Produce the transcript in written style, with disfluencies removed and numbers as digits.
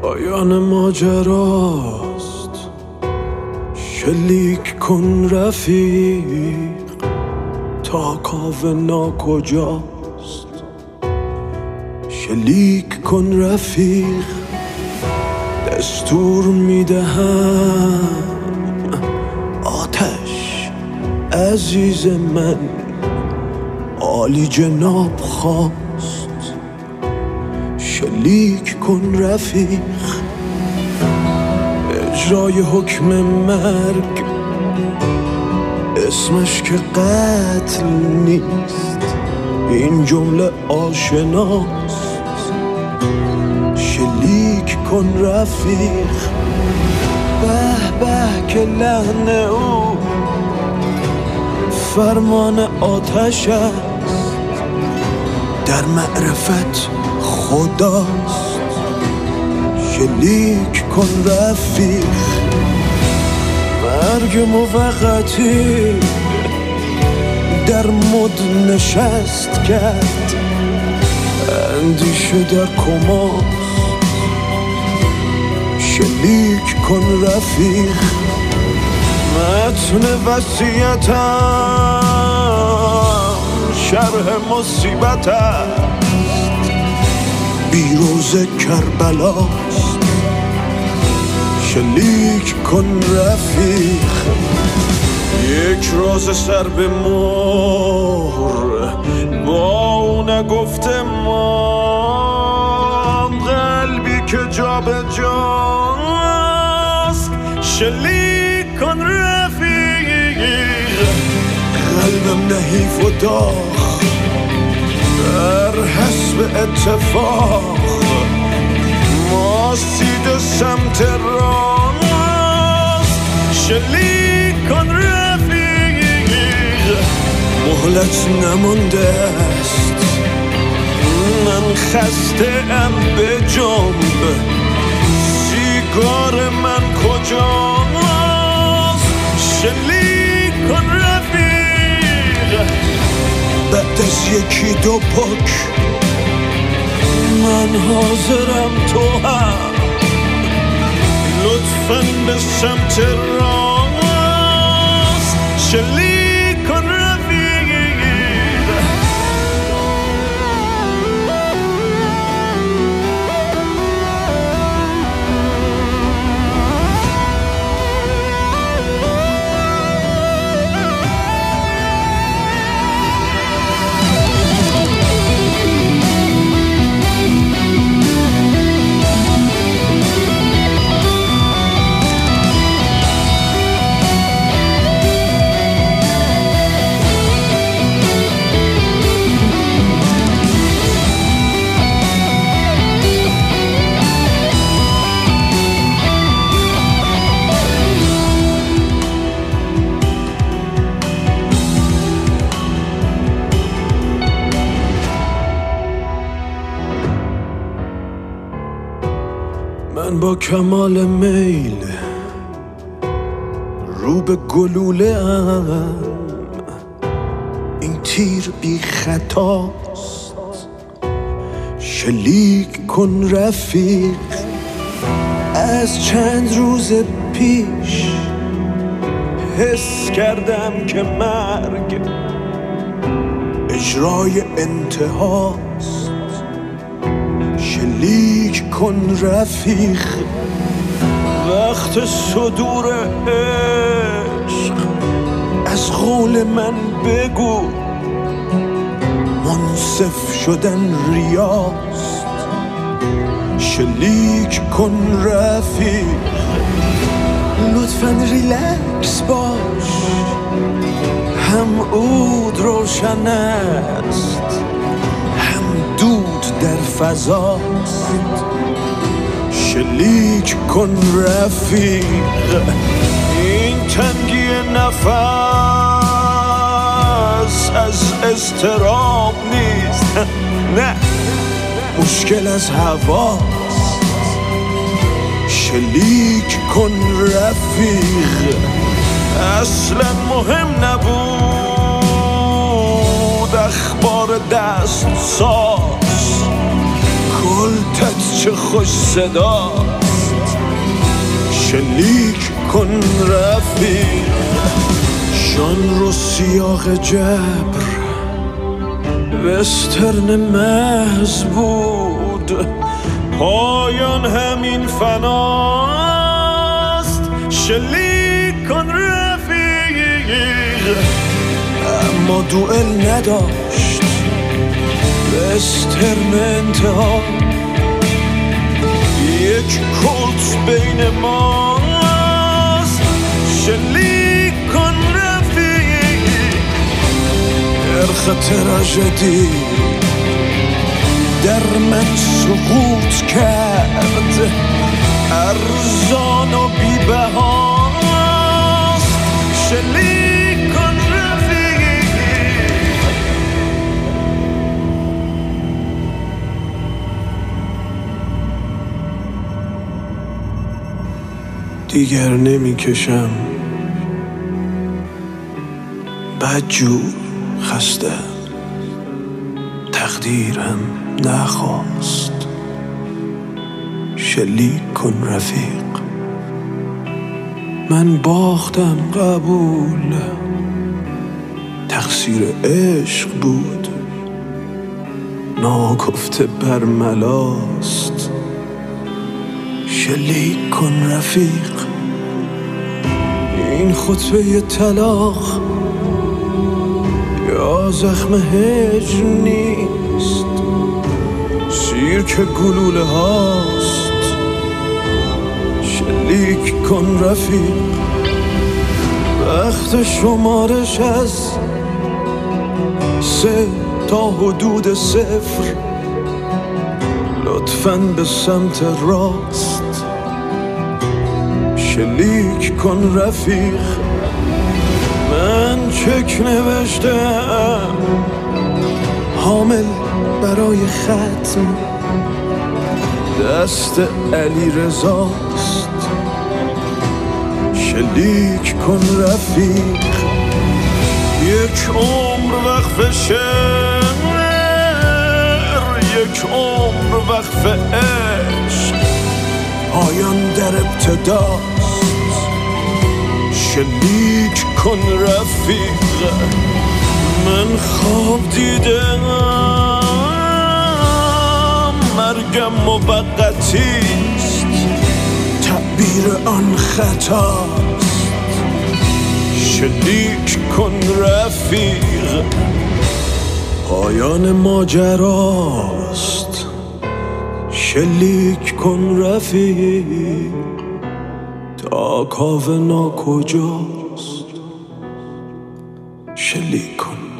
پایان ماجراست، شلیک کن رفیق تا کاوه ناکجاست. شلیک کن رفیق، دستور میدهم آتش عزیز من عالی جناب خواست. شلیک کن رفیق، اجرای حکم مرگ اسمش که قتل نیست، این جمله آشناست. شلیک کن رفیق، به به که لحن او فرمان آتش است، در معرفت خداست. شلیک کن رفیق، مرگ موقتی در مد نشست کرد، اندیشه در کماست. شلیک کن رفیق، متن وصیتم شرح مصیبت است، بیروز کربلاست. شلیک کن رفیق، یک راز سر به مهر با او نگفته ما، قلبی که جا به جاست. شلیک کن رفیق، قلبم نحیف و داغ در حسب اتفاق، ما سید سمت راست. شلیک کن رفیق، مهلت نمانده است، من خسته ام به جنب، سیگار من کجاست. شلیک کن رفیق، بعد از یکی دو پک من حاضرم، تو هم لطفاً به سمت راست. شلیک کن رفیق. من با کمال میل رو به گلوله ام، این تیر بی خطاست. شلیک کن رفیق، از چند روز پیش حس کردم که مرگ اجرای انتهاست. شلیک کن رفیق، وقت صدور عشق از قول من بگو، منصف شدن ریاست. شلیک کن رفیق، لطفاً ریلکس باش، هم عود روشن است، هم دود در فضاست. شلیک کن رفیق، این تنگی نفس از اضطراب نیست، نه مشکل از هواست. شلیک کن رفیق، اصلا مهم نبود اخبار دست ساز، کلتت چه خوش صداست. شلیک کن رفیق، جان رو سیاق جبر وسترن محض بود، پایان همین فناست. شلیک کن رفیق، اما دوئل نداشت وسترن انتها. یک کلت بین ماست. شلیک کن رفیق، نرخ تراژدی در من سقوط کرد، ارزان و بی‌بهاست. شلیک کن رفیق. دیگر نمیکشم بدجور خسته، تقدیرم نخواست. شلیک کن رفیق، من باختم قبول، تقصیر عشق بود ناگفته برملاست. شلیک کن رفیق، این خطبه طلاق یا زخم هجر نیست، سیرک گلوله هاست. شلیک کن رفیق، وقت شمارش از 3 تا حدود 0، لطفاً به سمت راست. شلیک کن رفیق، من چک نوشتم حامل برای ختم، دست علی رضاست. شلیک کن رفیق، یک عمر وقف شعر، یک عمر وقف عشق، پایان در ابتداست. شلیک کن رفیق، من خواب دیدم مرگم موقتیست، تعبیر آن خطاست. شلیک کن رفیق، پایان ماجراست. شلیک کن رفیق، تا کاوه ناکجاست. شلیک کن.